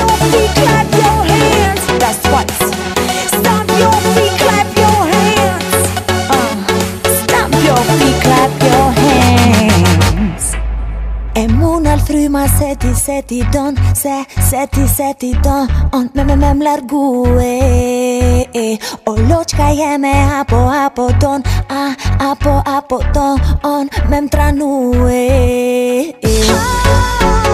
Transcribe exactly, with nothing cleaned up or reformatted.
your feet, clap your hands. That's what. Stomp your feet, clap your hands. Uh, stomp your feet, clap your hands. E muna l-frima seti seti don, se seti seti don, on me me mem largue. O loċka jeme apo apo don, a apo apo don, on mem tranue.